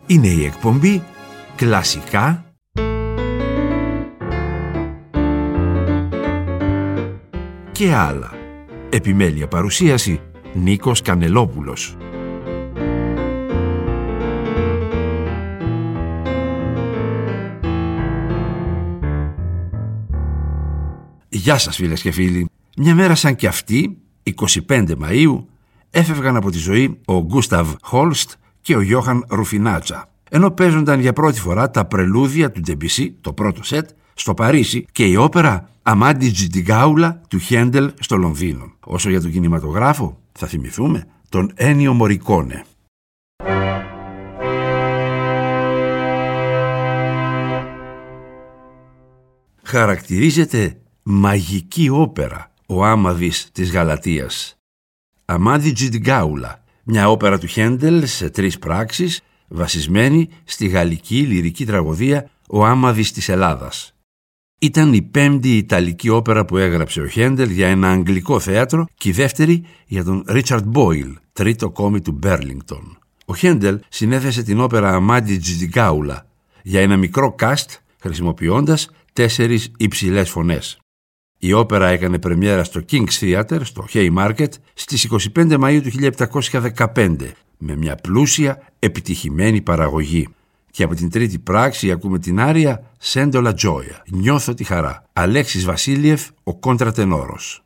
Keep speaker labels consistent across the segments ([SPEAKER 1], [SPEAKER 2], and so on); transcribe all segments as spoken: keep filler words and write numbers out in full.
[SPEAKER 1] Είναι η εκπομπή Κλασικά και άλλα. Επιμέλεια παρουσίαση Νίκος Κανελόπουλος. Γεια σας φίλες και φίλοι. Μια μέρα σαν κι αυτή, εικοστή πέμπτη Μαΐου, έφευγαν από τη ζωή ο Γκούσταβ Χόλστ και ο Γιώχαν Ρουφινάτσα, ενώ παίζονταν για πρώτη φορά τα πρελούδια του Ντεμπισί, το πρώτο σετ, στο Παρίσι και η όπερα Αμάντιτζι την Γκάουλα του Χέντελ στο Λονδίνο. Όσο για τον κινηματογράφο, θα θυμηθούμε τον Ένιο Μορικόνε. Χαρακτηρίζεται μαγική όπερα ο Άμαδης της Γαλατείας. Αμάντιτζι την Γκάουλα, μια όπερα του Χέντελ σε τρεις πράξεις, βασισμένη στη γαλλική λυρική τραγωδία «Ο Άμαδης της Ελλάδας». Ήταν η πέμπτη ιταλική όπερα που έγραψε ο Χέντελ για ένα αγγλικό θέατρο και η δεύτερη για τον Ρίτσαρντ Μπόιλ, τρίτο κόμι του Μπέρλινγκτον. Ο Χέντελ συνέθεσε την όπερα Αμάντιτζι την Γκάουλα για ένα μικρό κάστ, χρησιμοποιώντας τέσσερις υψηλές φωνές. Η όπερα έκανε πρεμιέρα στο King's Theatre, στο Haymarket, στις εικοστή πέμπτη Μαΐου του χίλια επτακόσια δεκαπέντε, με μια πλούσια, επιτυχημένη παραγωγή. Και από την τρίτη πράξη ακούμε την άρια «Sento la gioia», «Νιώθω τη χαρά», Αλέξης Βασίλειεφ, ο κόντρατενόρος.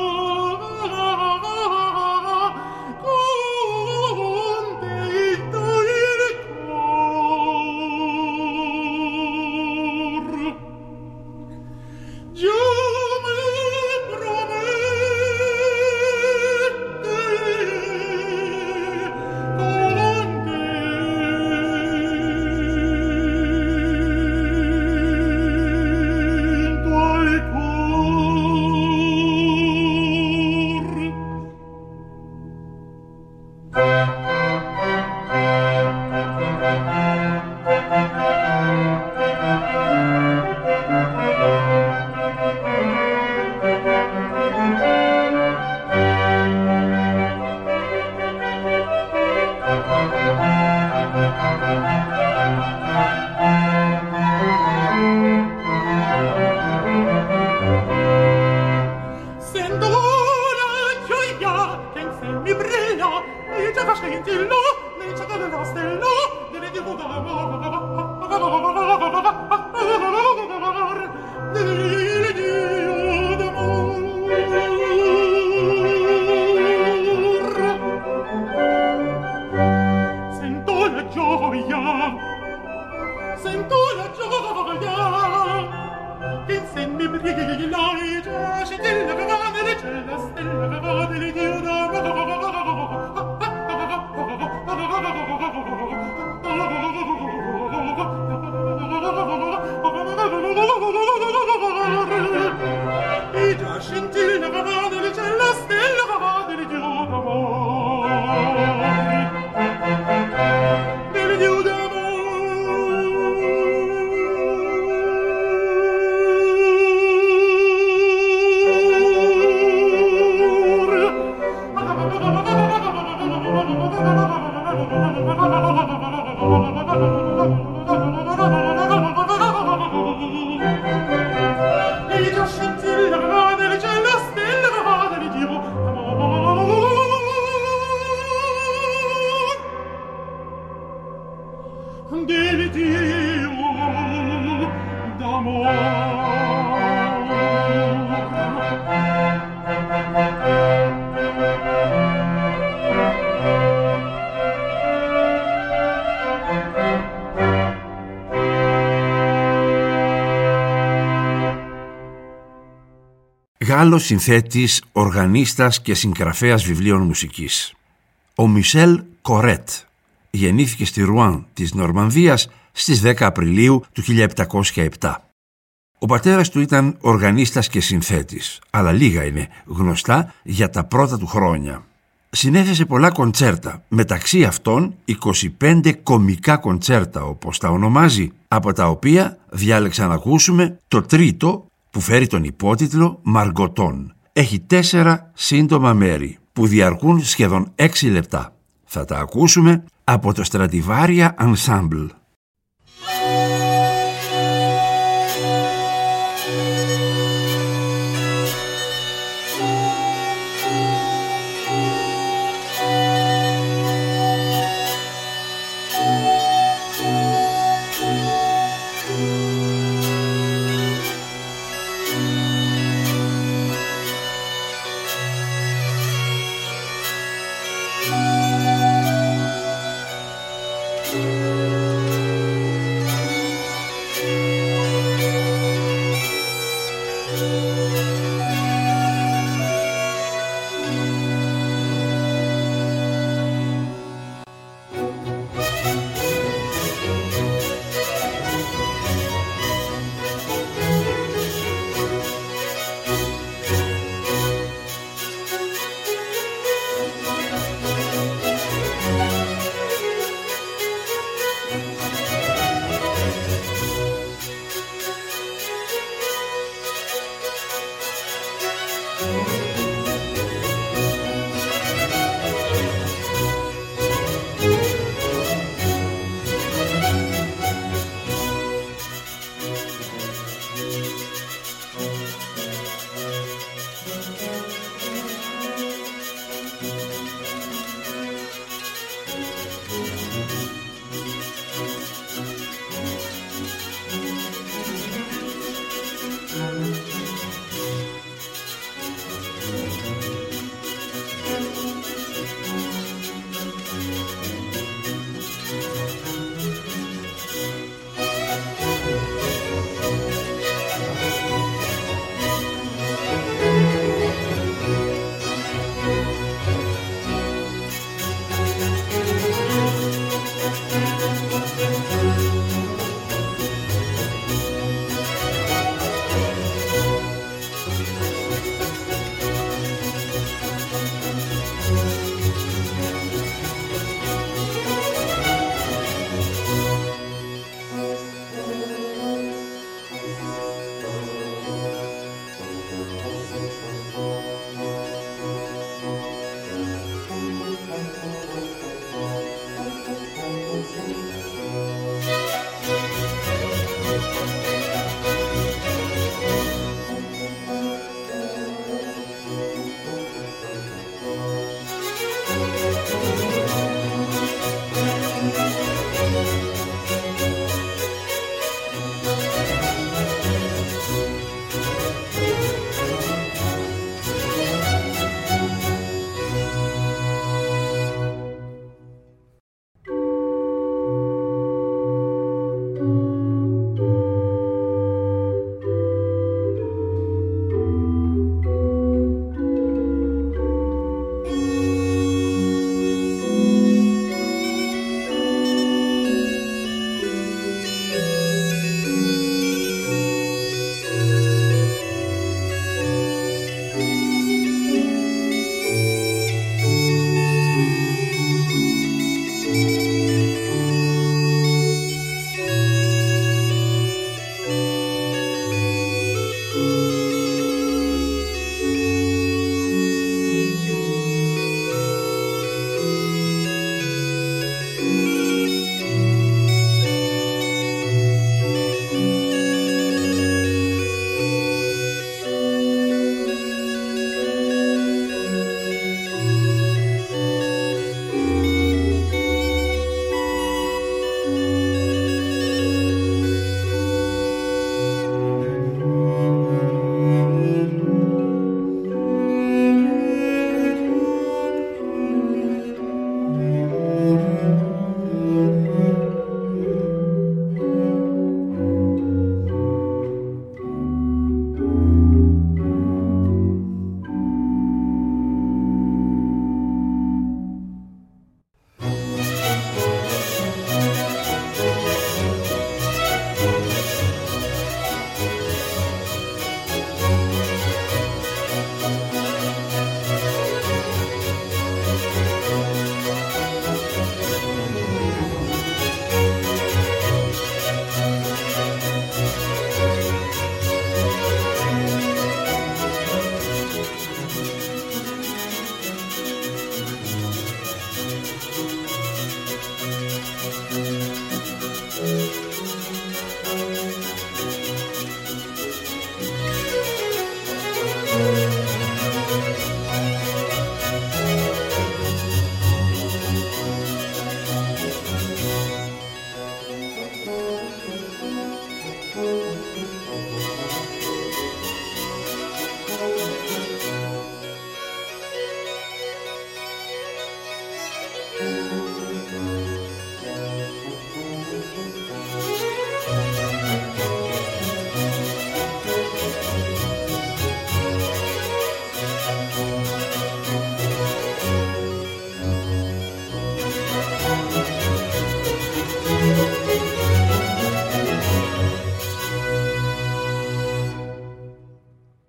[SPEAKER 2] Contento gioia, sento la gioia, che insieme mi brilla e già scintilla che va nelle cielo, stella che va nelle Dio e già scintilla che va nelle cielo, stella che va nelle Dio
[SPEAKER 1] Γάλλος συνθέτης, οργανίστας και συγγραφέας βιβλίων μουσικής. Ο Μισελ Κορέτ γεννήθηκε στη Ρουάν της Νορμανδίας στις δέκα Απριλίου του χίλια επτακόσια επτά. Ο πατέρας του ήταν οργανίστας και συνθέτης, αλλά λίγα είναι γνωστά για τα πρώτα του χρόνια. Συνέθεσε πολλά κοντσέρτα, μεταξύ αυτών είκοσι πέντε κομικά κοντσέρτα όπως τα ονομάζει, από τα οποία διάλεξα να ακούσουμε το τρίτο που φέρει τον υπότιτλο Μαργκοτόν. Έχει τέσσερα σύντομα μέρη που διαρκούν σχεδόν έξι λεπτά. Θα τα ακούσουμε από το Stradivaria Ensemble.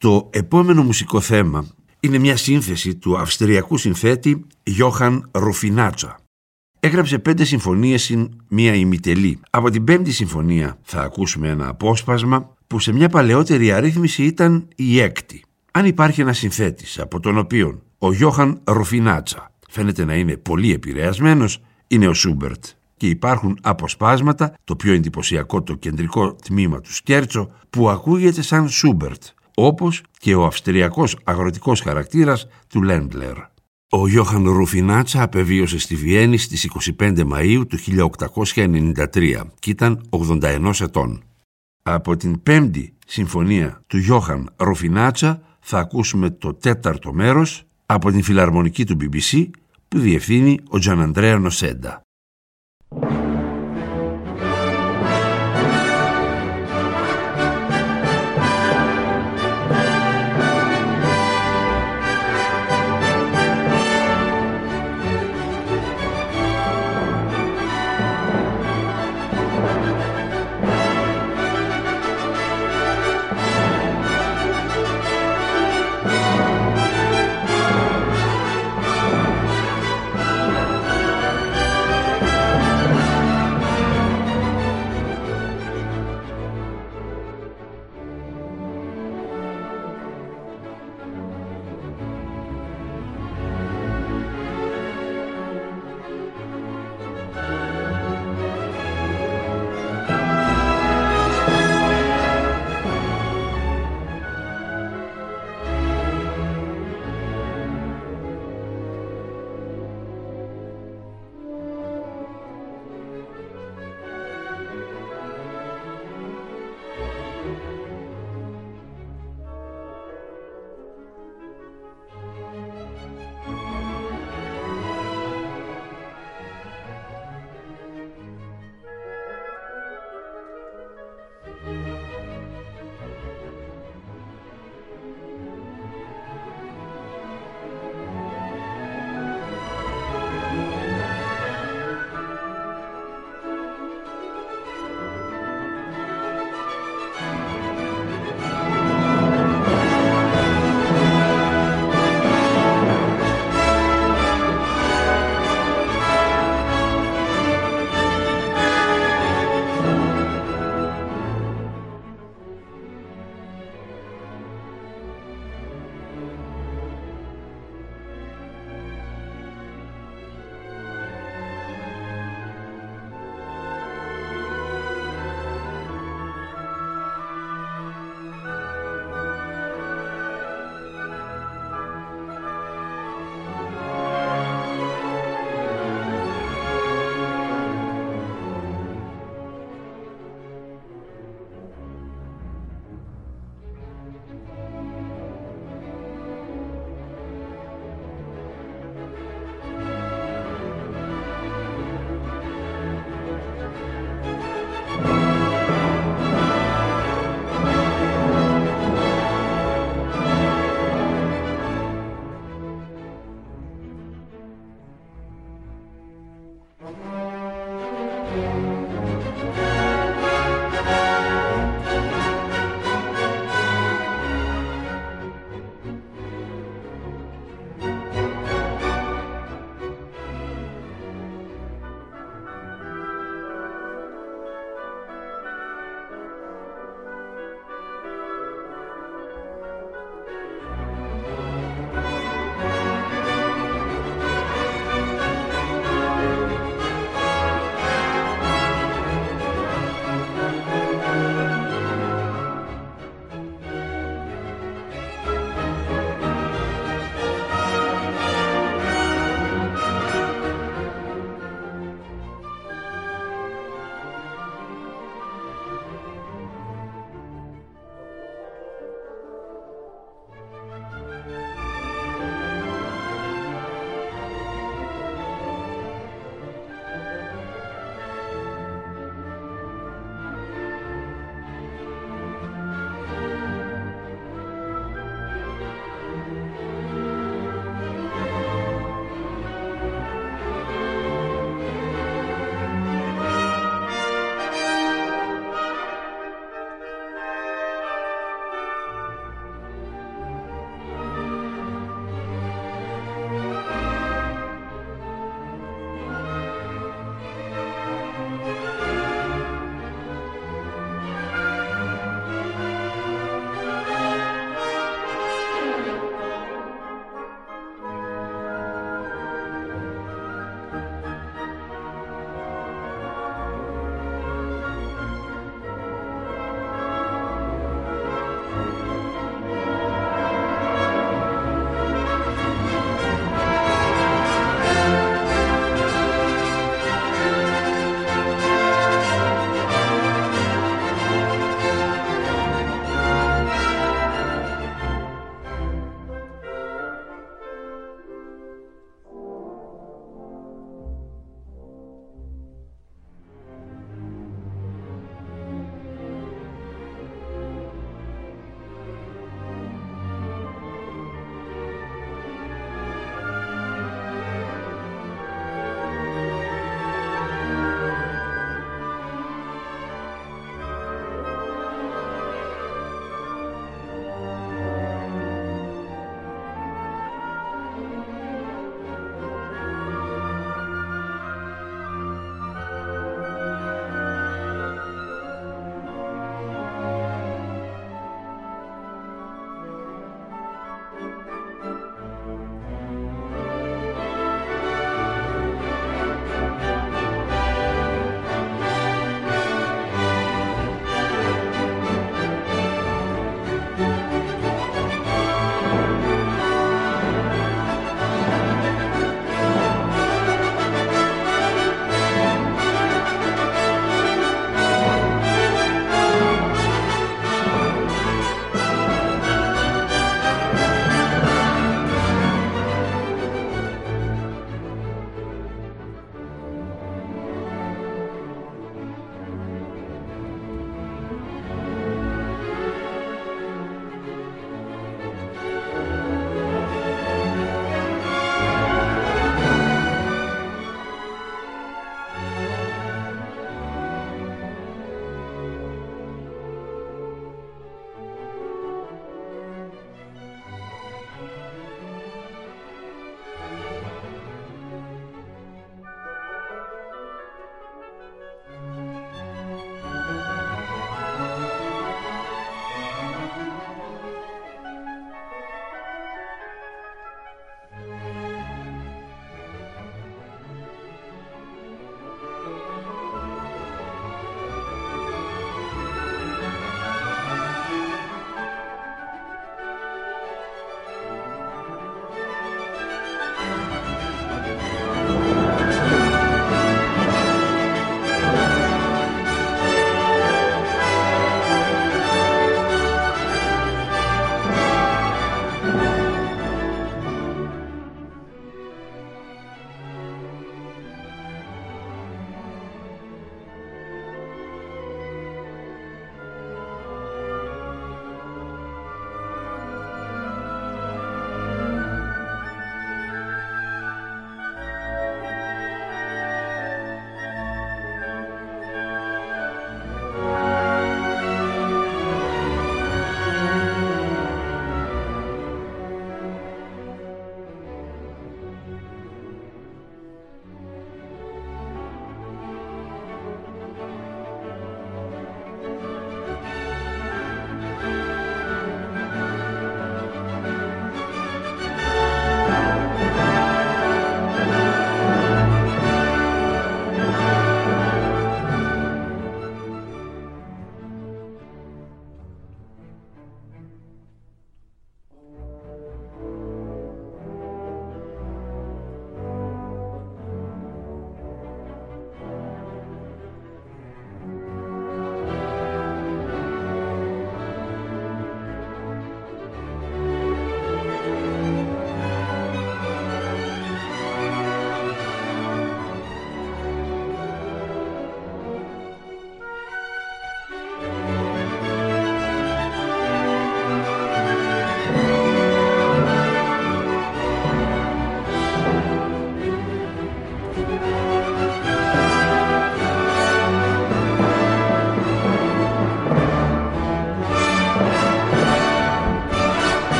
[SPEAKER 1] Το επόμενο μουσικό θέμα είναι μια σύνθεση του αυστριακού συνθέτη Γιόχαν Ρουφινάτσα. Έγραψε πέντε συμφωνίες συν μία ημιτελή. Από την πέμπτη συμφωνία θα ακούσουμε ένα απόσπασμα που σε μια παλαιότερη αρρύθμιση ήταν η έκτη. Αν υπάρχει ένας συνθέτης από τον οποίο ο Γιόχαν Ρουφινάτσα φαίνεται να είναι πολύ επηρεασμένος, είναι ο Σούμπερτ. Και υπάρχουν αποσπάσματα, το πιο εντυπωσιακό το κεντρικό τμήμα του σκέρτσο, που ακούγεται σαν Σούμπερτ, όπως και ο αυστριακός αγροτικός χαρακτήρας του Λέντλερ. Ο Γιόχαν Ρουφινάτσα απεβίωσε στη Βιέννη στις είκοσι πέντε Μαΐου του χίλια οκτακόσια ενενήντα τρία και ήταν ογδόντα ενός ετών. Από την πέμπτη συμφωνία του Γιόχαν Ρουφινάτσα θα ακούσουμε το τέταρτο μέρος από την φιλαρμονική του μπι μπι σι που διευθύνει ο Τζαναντρέα Νοσέντα.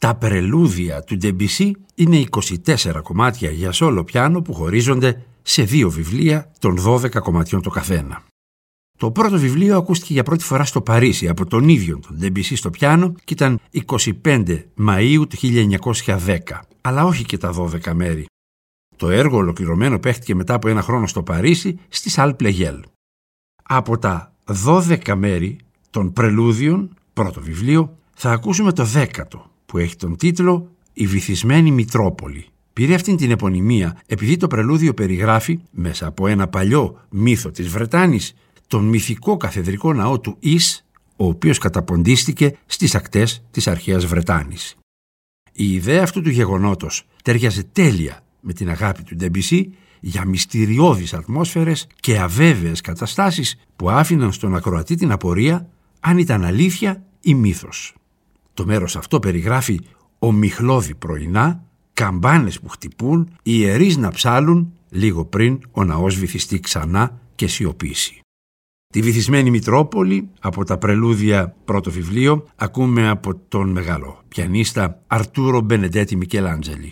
[SPEAKER 1] Τα πρελούδια του Ντεμπισί είναι είκοσι τέσσερα κομμάτια για σόλο πιάνο που χωρίζονται σε δύο βιβλία των δώδεκα κομματιών το καθένα. Το πρώτο βιβλίο ακούστηκε για πρώτη φορά στο Παρίσι από τον ίδιο τον Ντεμπισί στο πιάνο και ήταν εικοστή πέμπτη Μαΐου του χίλια εννιακόσια δέκα, αλλά όχι και τα δώδεκα μέρη. Το έργο ολοκληρωμένο παίχτηκε μετά από ένα χρόνο στο Παρίσι στη Σαλ Πλεγέλ. Από τα δώδεκα μέρη των πρελούδιων, πρώτο βιβλίο, θα ακούσουμε το δέκατο, που έχει τον τίτλο «Η βυθισμένη Μητρόπολη». Πήρε αυτήν την επωνυμία επειδή το πρελούδιο περιγράφει, μέσα από ένα παλιό μύθο της Βρετάνης, τον μυθικό καθεδρικό ναό του Ις, ο οποίος καταποντίστηκε στις ακτές της αρχαίας Βρετάνης. Η ιδέα αυτού του γεγονότος τέριαζε τέλεια με την αγάπη του Ντεμπισί για μυστηριώδεις ατμόσφαιρες και αβέβαιες καταστάσεις που άφηναν στον ακροατή την απορία αν ήταν αλήθεια ή μύθος. Το μέρος αυτό περιγράφει ομιχλώδη πρωινά, καμπάνες που χτυπούν, ιερείς να ψάλουν λίγο πριν ο ναός βυθιστεί ξανά και σιωπήσει. Τη βυθισμένη Μητρόπολη από τα πρελούδια πρώτο βιβλίο ακούμε από τον μεγάλο πιανίστα Αρτούρο Μπενεντέτη Μικελάντζελη.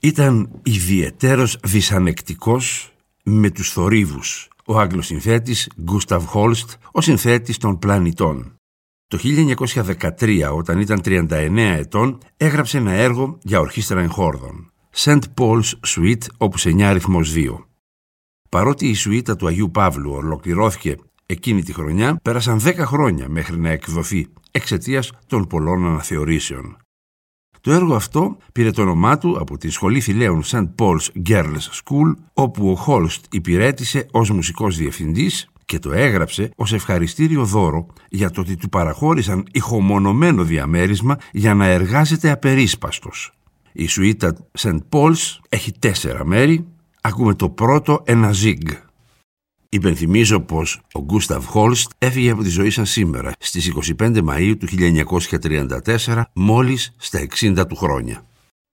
[SPEAKER 1] Ήταν ιδιαιτέρως δυσανεκτικός με τους θορύβους, ο Άγγλος συνθέτης Γκούσταβ Χόλστ, ο συνθέτης των Πλανητών. Το χίλια εννιακόσια δεκατρία, όταν ήταν τριάντα εννέα ετών, έγραψε ένα έργο για ορχήστρα εγχόρδων, Saint Paul's Suite, όπους εννιά αριθμός δύο. Παρότι η σουίτα του Αγίου Παύλου ολοκληρώθηκε εκείνη τη χρονιά, πέρασαν δέκα χρόνια μέχρι να εκδοθεί εξαιτίας των πολλών αναθεωρήσεων. Το έργο αυτό πήρε το όνομά του από τη σχολή θηλαίων Saint Paul's Girls' School, όπου ο Χόλστ υπηρέτησε ως μουσικός διευθυντής και το έγραψε ως ευχαριστήριο δώρο για το ότι του παραχώρησαν ηχομονωμένο διαμέρισμα για να εργάζεται απερίσπαστος. Η σουίτα Saint Paul's έχει τέσσερα μέρη. Ακούμε το πρώτο, ένα ζιγκ. Υπενθυμίζω πως ο Γκούσταβ Χόλστ έφυγε από τη ζωή σαν σήμερα, στις είκοσι πέντε Μαΐου του χίλια εννιακόσια τριάντα τέσσερα, μόλις στα εξήντα του χρόνια.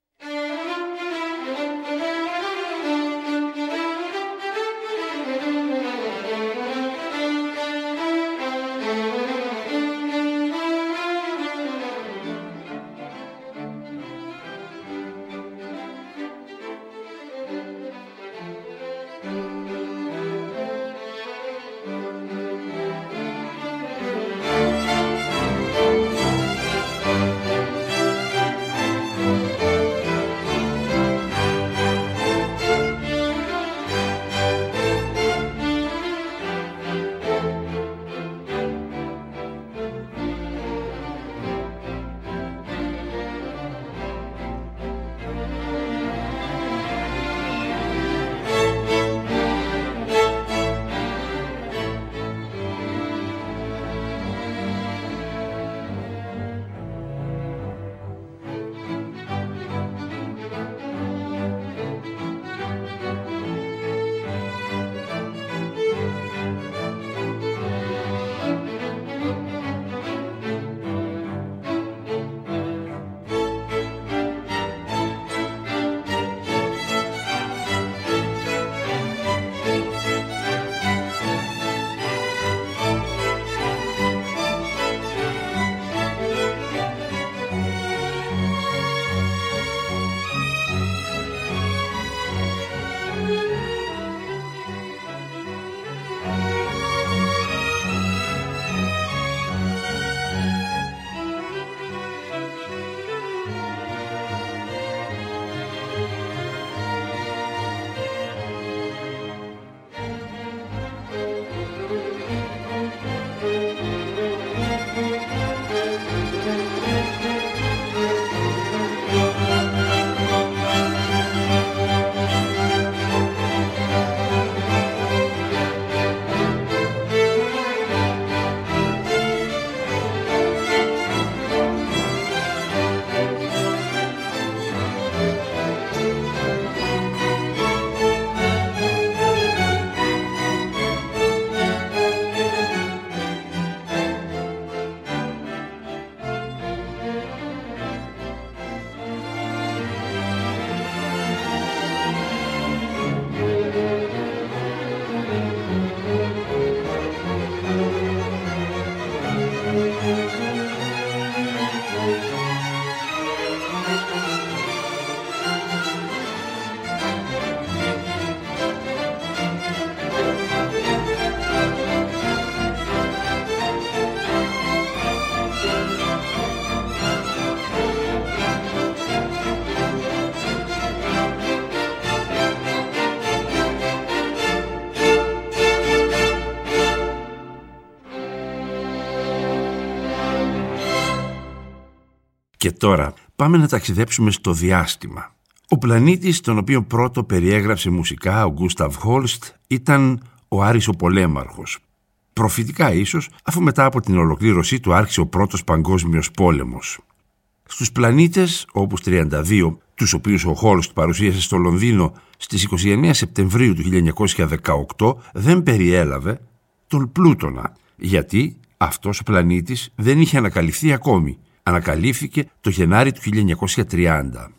[SPEAKER 1] Και τώρα πάμε να ταξιδέψουμε στο διάστημα. Ο πλανήτης τον οποίο πρώτο περιέγραψε μουσικά ο Γκούσταβ Χόλστ ήταν ο Άρης ο Πολέμαρχος. Προφητικά ίσως, αφού μετά από την ολοκλήρωσή του άρχισε ο πρώτος παγκόσμιος πόλεμος. Στους πλανήτες, όπως τριάντα δύο, τους οποίους ο Χόλστ παρουσίασε στο Λονδίνο στις είκοσι εννέα Σεπτεμβρίου του χίλια εννιακόσια δεκαοκτώ, δεν περιέλαβε τον Πλούτονα, γιατί αυτός ο πλανήτης δεν είχε ανακαλυφθεί ακόμη. Ανακαλύφθηκε το Γενάρη του χίλια εννιακόσια τριάντα.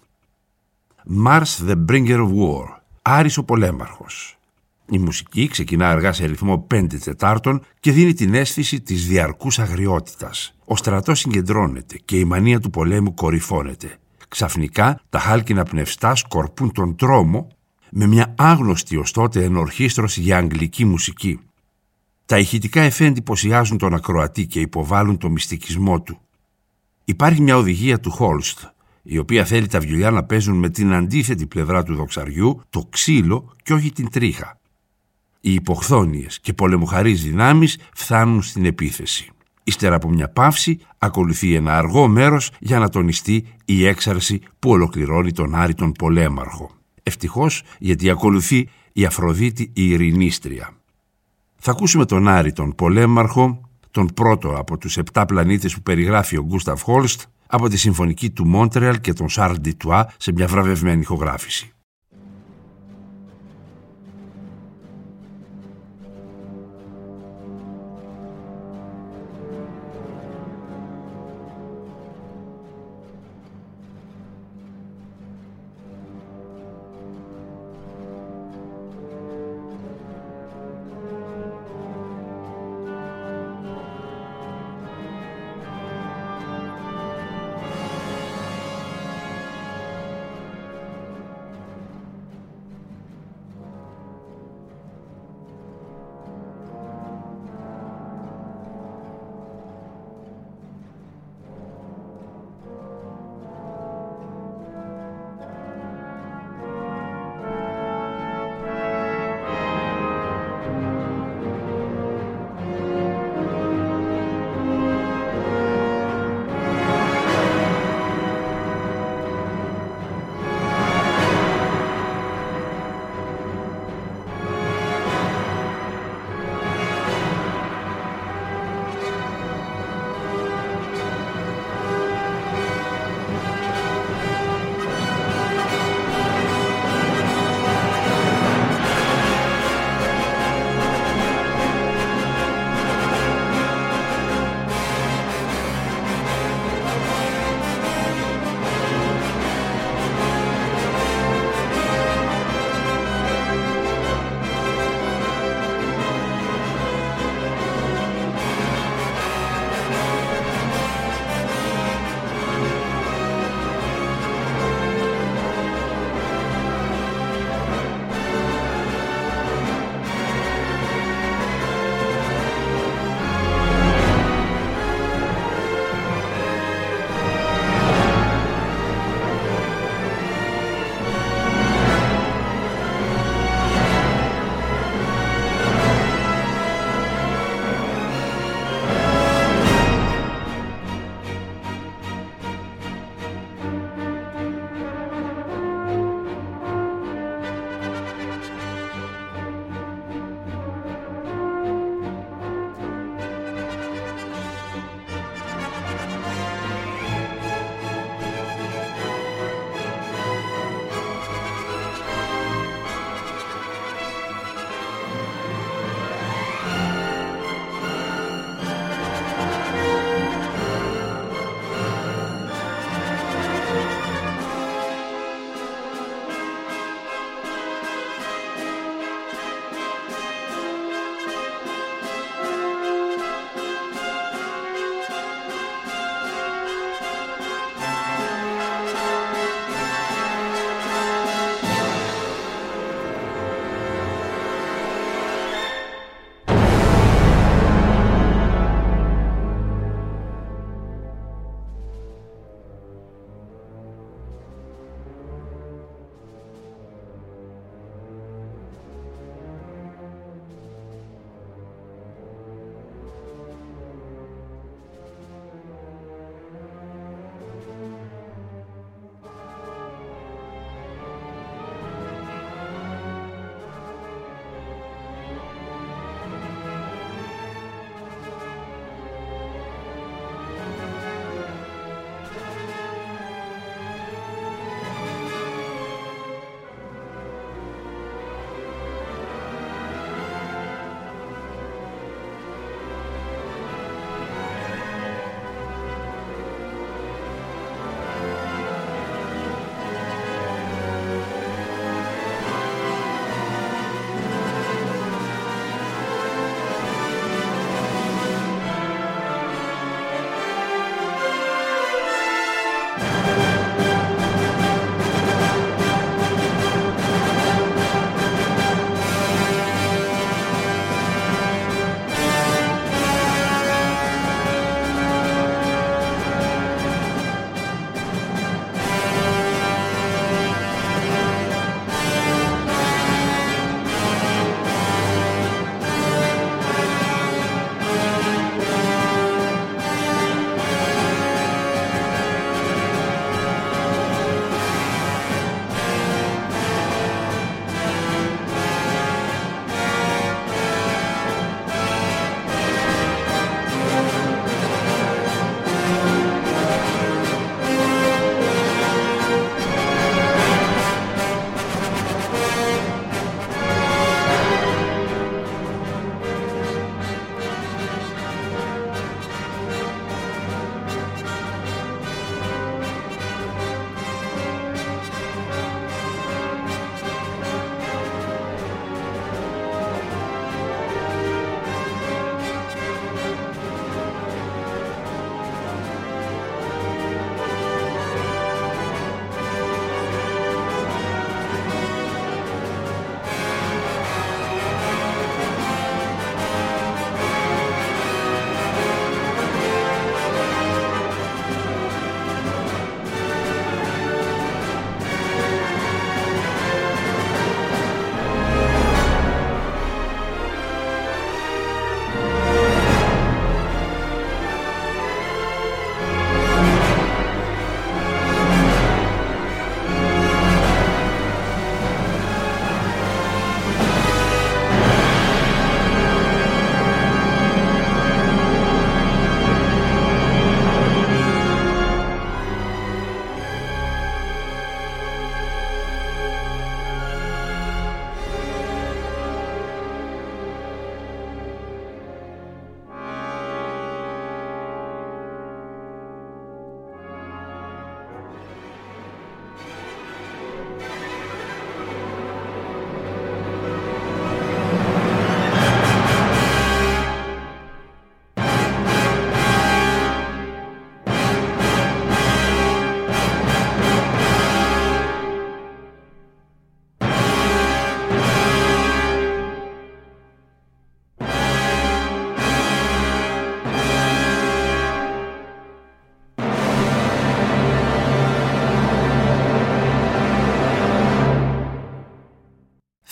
[SPEAKER 1] Mars the Bringer of War, Άρης ο Πολέμαρχος. Η μουσική ξεκινά αργά σε ρυθμό πέντε τετάρτων και δίνει την αίσθηση της διαρκούς αγριότητας. Ο στρατός συγκεντρώνεται και η μανία του πολέμου κορυφώνεται. Ξαφνικά τα χάλκινα πνευστά σκορπούν τον τρόμο με μια άγνωστη ως τότε ενορχήστρωση για αγγλική μουσική. Τα ηχητικά εφέ εντυπωσιάζουν τον ακροατή και υποβάλλουν το μυστικισμό του. Υπάρχει μια οδηγία του Χόλστ, η οποία θέλει τα βιολιά να παίζουν με την αντίθετη πλευρά του δοξαριού, το ξύλο και όχι την τρίχα. Οι υποχθόνιες και πολεμοχαρείς δυνάμεις φτάνουν στην επίθεση. Ύστερα από μια παύση ακολουθεί ένα αργό μέρος για να τονιστεί η έξαρση που ολοκληρώνει τον άρρητον πολέμαρχο. Ευτυχώς, γιατί ακολουθεί η Αφροδίτη η ειρηνίστρια. Θα ακούσουμε τον άρρητον πολέμαρχο, τον πρώτο από τους επτά πλανήτες που περιγράφει ο Γκούσταβ Χόλστ, από τη συμφωνική του Μόντρεαλ και τον Σαρλ Ντιτουά σε μια βραβευμένη ηχογράφηση.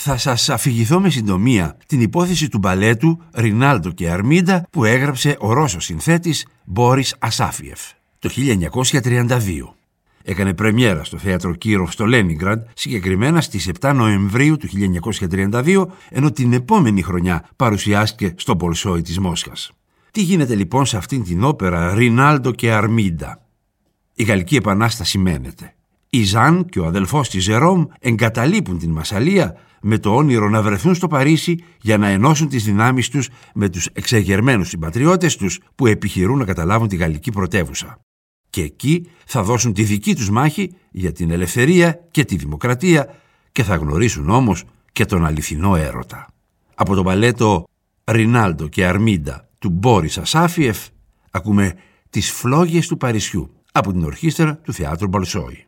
[SPEAKER 1] θα σας αφηγηθώ με συντομία την υπόθεση του μπαλέτου «Ρινάλντο και Αρμίντα» που έγραψε ο Ρώσος συνθέτης Μπόρις Ασάφιεφ το χίλια εννιακόσια τριάντα δύο. Έκανε πρεμιέρα στο θέατρο Κύροφ στο Λένινγκραντ, συγκεκριμένα στις επτά Νοεμβρίου του χίλια εννιακόσια τριάντα δύο, ενώ την επόμενη χρονιά παρουσιάστηκε στο Μπολσόι της Μόσχας. Τι γίνεται λοιπόν σε αυτήν την όπερα «Ρινάλντο και Αρμίντα»? Η Γαλλική Επανάσταση μένεται. Η Ζαν και ο αδελφός της Ζερόμ εγκαταλείπουν την Μασσαλία με το όνειρο να βρεθούν στο Παρίσι για να ενώσουν τις δυνάμεις τους με τους εξεγερμένους συμπατριώτες τους που επιχειρούν να καταλάβουν τη γαλλική πρωτεύουσα. Και εκεί θα δώσουν τη δική τους μάχη για την ελευθερία και τη δημοκρατία και θα γνωρίσουν όμως και τον αληθινό έρωτα. Από το μπαλέτο «Ρινάλντο και Αρμίντα» του Μπόρις Ασάφιεφ ακούμε τις φλόγες του Παρισιού από την ορχήστρα του Θεάτρου Μπολσόι.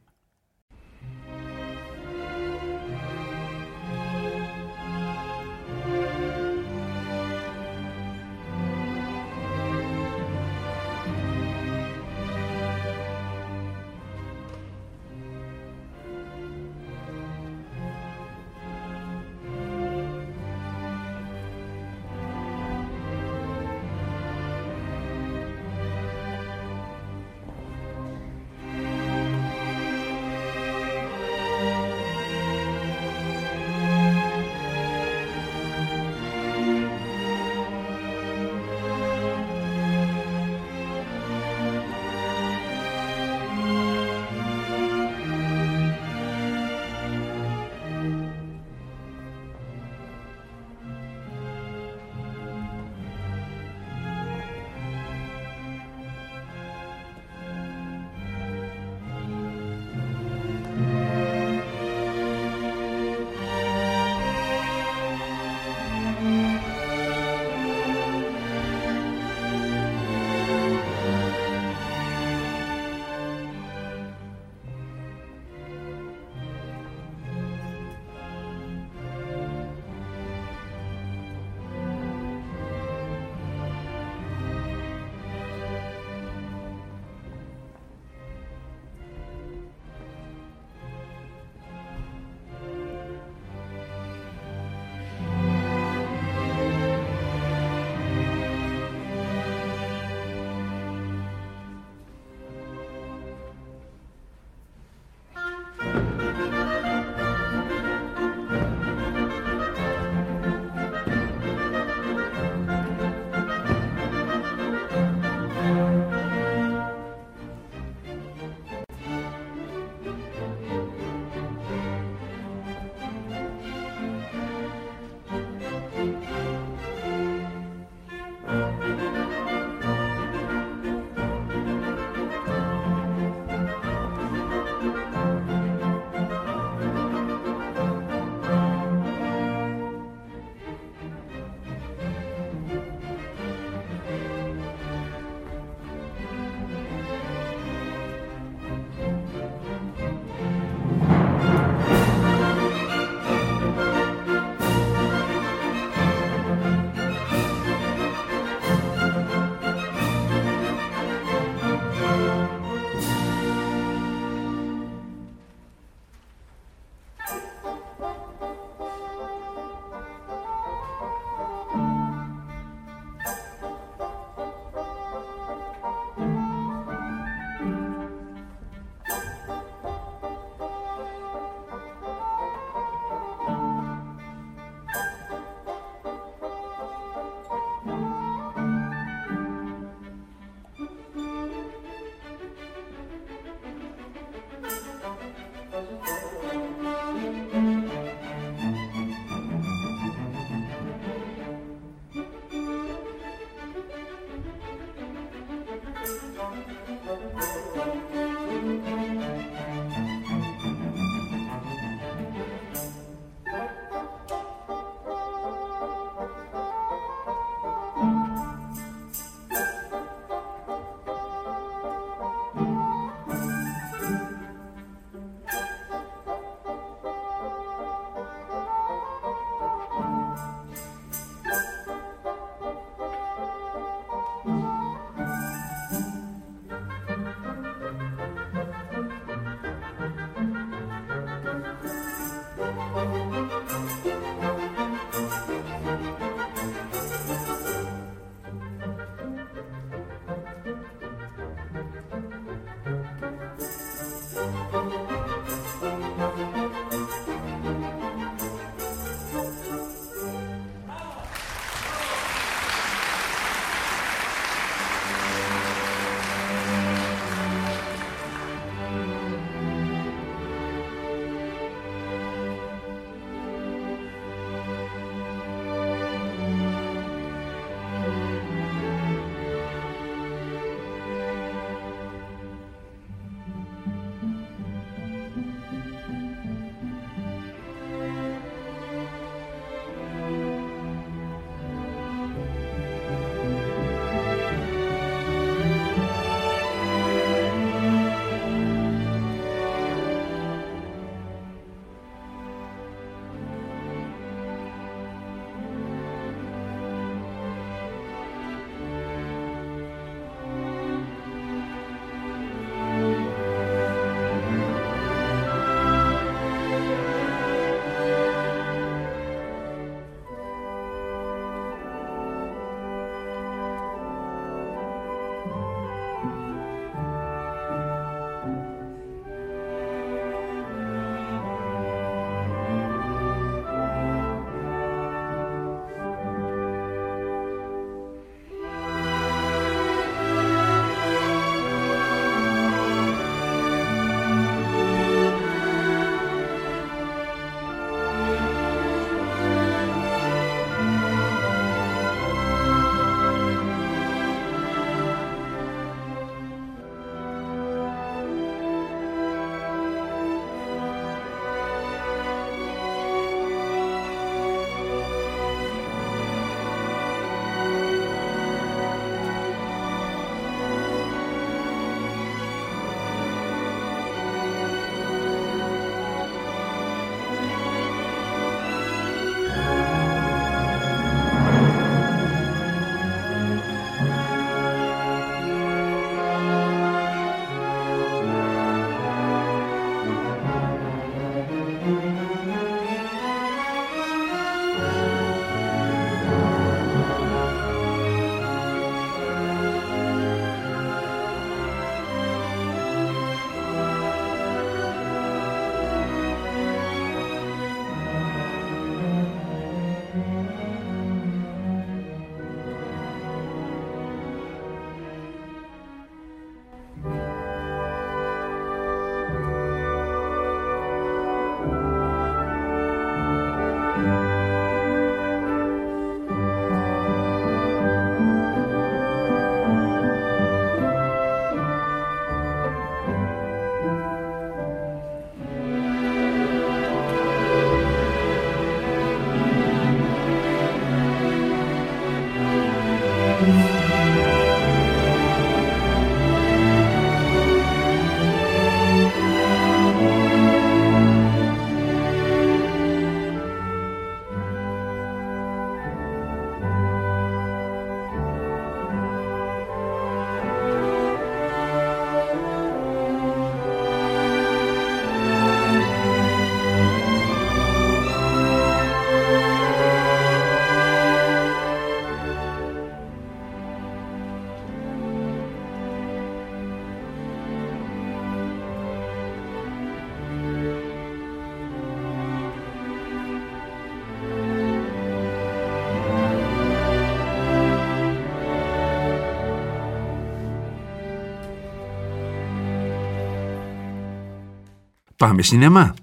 [SPEAKER 1] Πάμε σινεμά.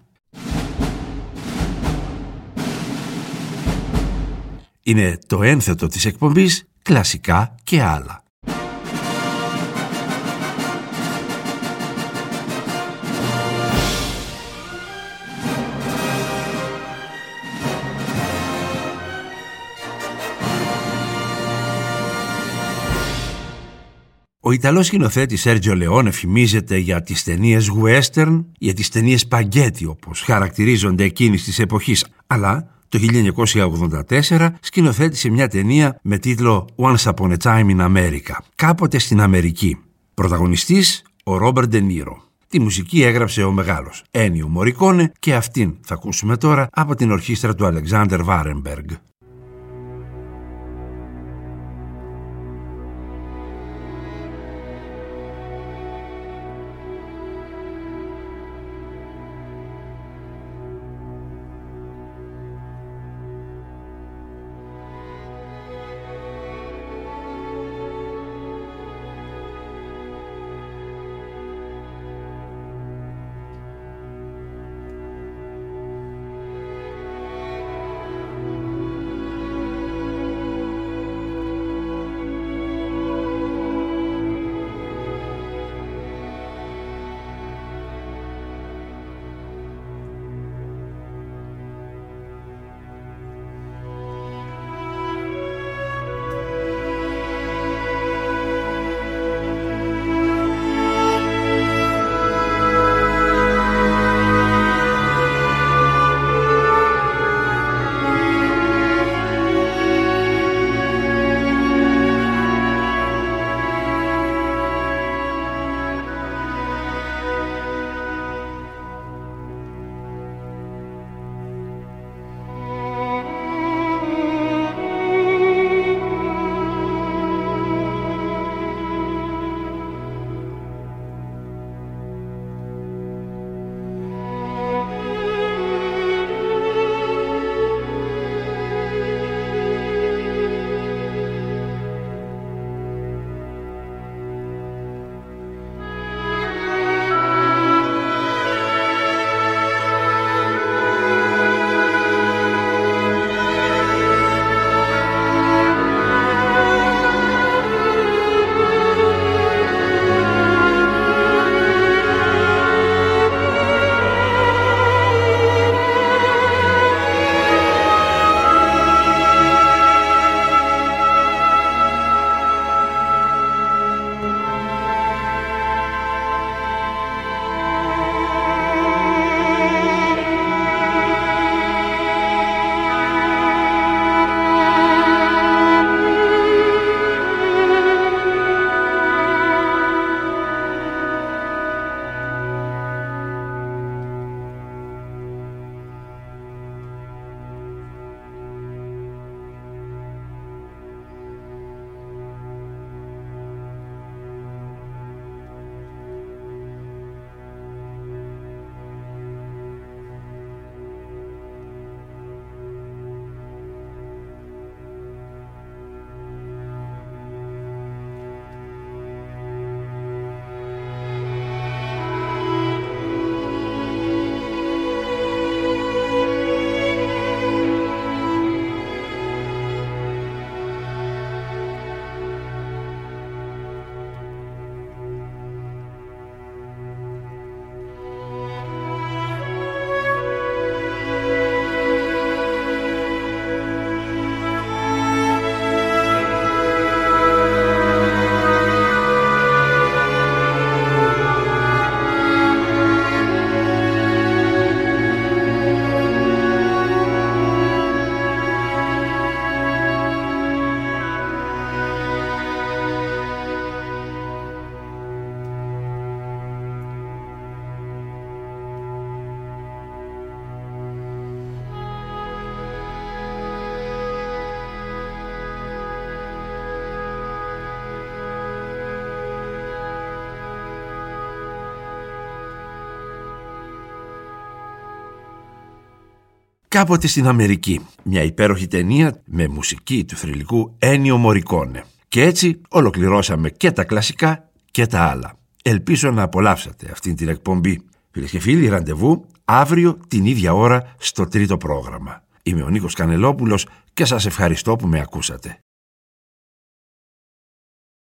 [SPEAKER 1] Είναι το ένθετο της εκπομπής «Κλασικά και άλλα». Ο Ιταλός σκηνοθέτης Σέρτζιο Λεόνε φημίζεται για τις ταινίες western, για τις ταινίες σπαγκέτι όπως χαρακτηρίζονται εκείνης της εποχής, αλλά το χίλια εννιακόσια ογδόντα τέσσερα σκηνοθέτησε μια ταινία με τίτλο Once Upon a Time in America, κάποτε στην Αμερική. Πρωταγωνιστής ο Ρόμπερτ Ντε Νίρο. Τη μουσική έγραψε ο μεγάλος Ένιο Μορικόνε και αυτήν θα ακούσουμε τώρα από την ορχήστρα του Αλεξάνδερ Βάρενμπεργκ. Κάποτε στην Αμερική, μια υπέροχη ταινία με μουσική του θρυλικού Ένιο Μορικόνε. Και έτσι ολοκληρώσαμε και τα κλασικά και τα άλλα. Ελπίζω να απολαύσατε αυτή την εκπομπή. Φίλες και φίλοι, ραντεβού αύριο την ίδια ώρα στο τρίτο πρόγραμμα. Είμαι ο Νίκος Κανελόπουλος και σας ευχαριστώ που με ακούσατε.